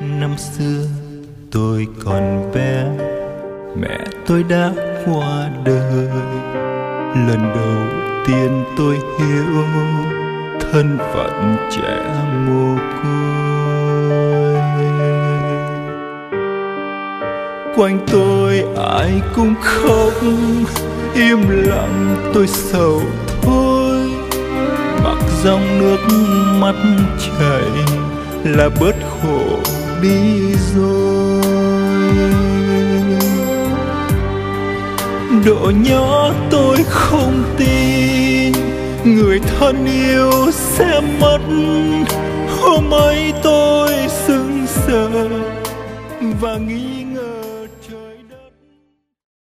Năm xưa tôi còn bé, mẹ tôi đã qua đời. Lần đầu tiên tôi hiểu thân phận trẻ mồ côi. Quanh tôi ai cũng khóc, im lặng tôi sầu thôi. Mặc dòng nước mắt chảy là bớt khổ đi rồi. Độ nhỏ tôi không tin người thân yêu sẽ mất. Hôm ấy tôi sững sờ và nghĩ